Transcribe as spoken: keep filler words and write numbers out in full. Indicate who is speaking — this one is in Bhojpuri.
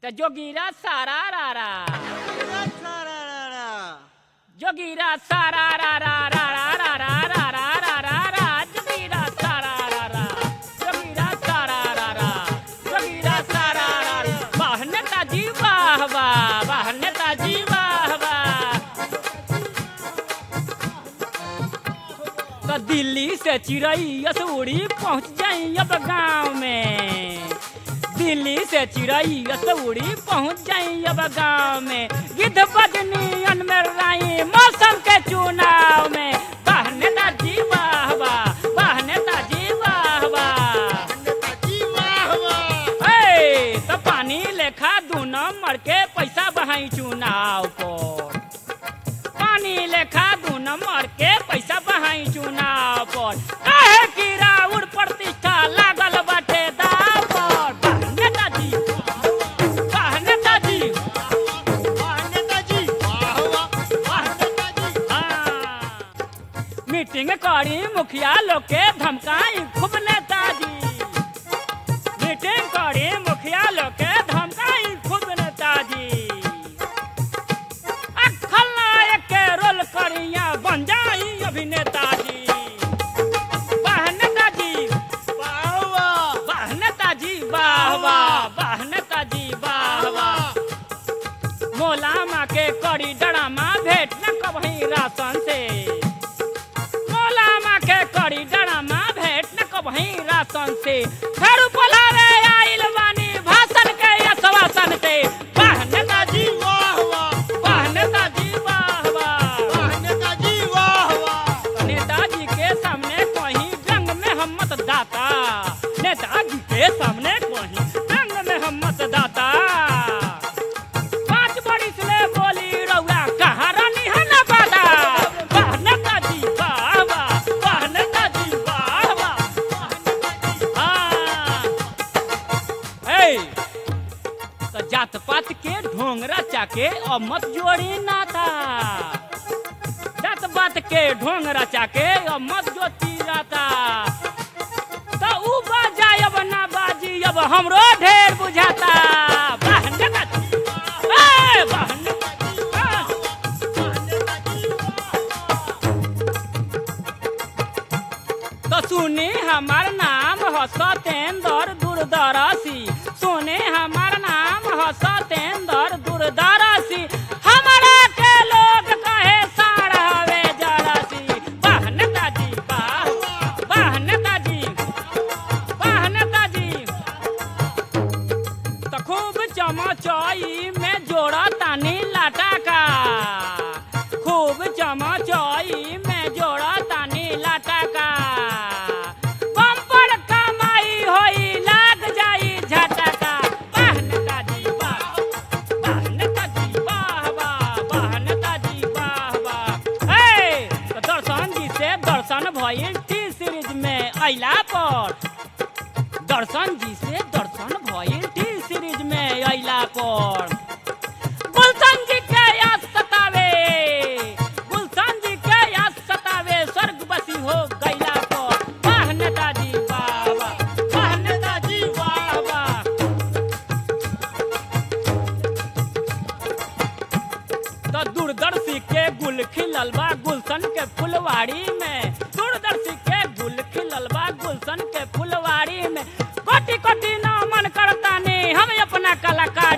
Speaker 1: तो जोगीरा सारा रा रा जोगीरा सारा रा रा रा रा रा रा रा रा रा रा जोगीरा सारा रा रा जोगीरा सारा रा रा जोगीरा सारा रा रा वाह नेताजी वाह वाह वाह नेताजी वाह वाह। तो दिल्ली से चिड़ई असुड़ी पहुँच जाई अब गाँव में दिल्ली से चिड़ई असुड़ी पहुँच जाई अब गाँव में गिद्ध बजनी अनमराई मौसम के चुनाव में वाह नेताजी वाह वाह वाह नेताजी वाह वाह
Speaker 2: नेताजी वाह वाह।
Speaker 1: हे तो पानी लेखा दू नंबर के पैसा बहाई चुनाव पर पानी लेखा दू नंबर के पैसा बहाई चुनाव पर काहे की राउर प्रतिष्ठा लागल बाटे दाव पर वाह नेताजी वाह नेताजी
Speaker 2: वाह नेताजी वाह वाह वाह नेताजी।
Speaker 1: हाँ। मीटिंग करी मुखिया लोग के धमकाई खूब नेताजी मीटिंग करी मुखिया लोग के धमकाई खूब नेताजी खलनायक के रोल करिया बन जाई अभिनेताजी वाह नेताजी
Speaker 2: वाह वाह
Speaker 1: वाह नेताजी वाह वाह वाह नेताजी वाह वाह। मोला माँ के करी डरामा भेंट न कबही राशन से मोला माँ के करी डरामा भेंट न कबही राशन से फिर बोलावे आइल बानी भाषण के आश्वासन से वाह नेताजी
Speaker 2: वाह वाह
Speaker 1: वाह नेताजी वाह वाह।
Speaker 2: वाह नेताजी वाह वाह।
Speaker 1: नेताजी के सामने कहीं जंग में हम मतदाता नेताजी के सामने कहीं जंग में हम मतदाता पांच बरिस ले बोली रउआ कहाँ रानी है ना बादा वाह नेताजी वाह वाह वाह नेताजी वाह वाह। हाँ ए तो जात पात के ढोंगरा चाके और मत जोड़ी नाता जात बात के ढोंग रचा के अब मत जोती जाता तो ऊ बाजा अब ना बाजी अब हमरो ढेर बुझाता वाह नेताजी ए वाह नेताजी वाह। तो सुने हमार नाम ह सतेंद्र दूरदर्शी सुने हमार नाम ह सतेंद्र दूरदर्शी हमारा के लोग कहे साढ़वे जड़सी वाह नेताजी वाह वाह नेताजी वाह नेताजी। तो खूब चमचई में जोड़ा तानी लाटा का खूब चमचई में जोड़ा तानी लाटा का बम्पर कमाई होई लाग जाई झटका वाह नेताजी वाह वाह नेताजी वाह वाह वाह नेताजी वाह वाह। हे तो दर्शन जी से दर्शन भइल टी सीरीज में अइला पर दर्शन जी से दर्शन भइल टी सीरीज में अइला पर गुलशन जी के याद सतावे गुलशन जी के याद सतावे स्वर्गवासी हो गइला पर वाह नेताजी वाह वाह वाह नेताजी वाह वाह। तो दूरदर्शी के गुल खिलल बा गुलशन के फुलवाड़ी में दूरदर्शी के गुल खिलल बा गुलशन के फुलवाड़ी में कोटि कोटि ना मन करता ने हम अपना कलाकार